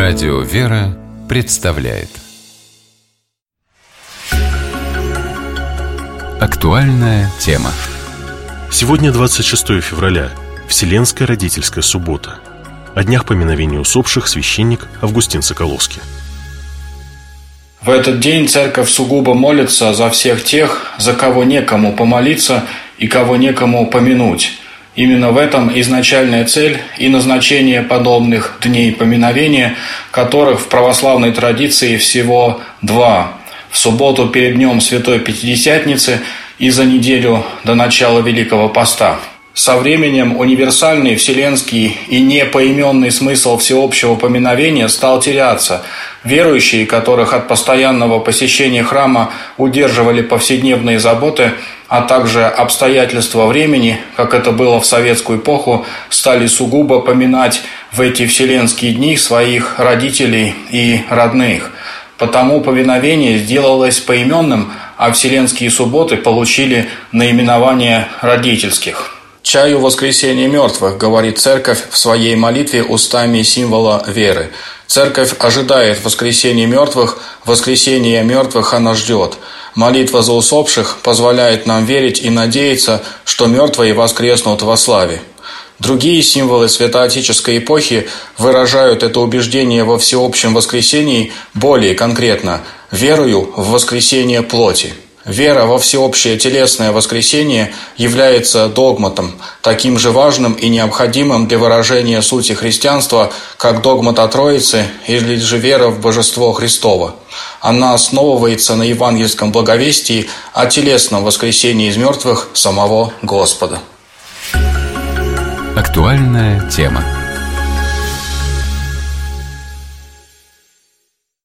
Радио «Вера» представляет актуальная тема. Сегодня 26 февраля, Вселенская родительская суббота. О днях поминовения усопших священник Августин Соколовский. В этот день церковь сугубо молится за всех тех, за кого некому помолиться и кого некому помянуть. Именно в этом изначальная цель и назначение подобных дней поминовения, которых в православной традиции всего два: в субботу перед днем Святой Пятидесятницы и за неделю до начала Великого Поста. Со временем универсальный, вселенский и непоименный смысл всеобщего поминовения стал теряться. Верующие, которых от постоянного посещения храма удерживали повседневные заботы, а также обстоятельства времени, как это было в советскую эпоху, стали сугубо поминать в эти вселенские дни своих родителей и родных. Потому поминовение сделалось поименным, а вселенские субботы получили наименование родительских. «Чаю воскресения мертвых», говорит Церковь в своей молитве устами символа веры. Церковь ожидает воскресения мертвых, воскресения мертвых она ждет. Молитва за усопших позволяет нам верить и надеяться, что мертвые воскреснут во славе. Другие символы святоотеческой эпохи выражают это убеждение во всеобщем воскресении более конкретно – верою в воскресение плоти. Вера во всеобщее телесное воскресение является догматом, таким же важным и необходимым для выражения сути христианства, как догмат о Троице или же вера в Божество Христово. Она основывается на евангельском благовестии о телесном воскресении из мертвых самого Господа. Актуальная тема.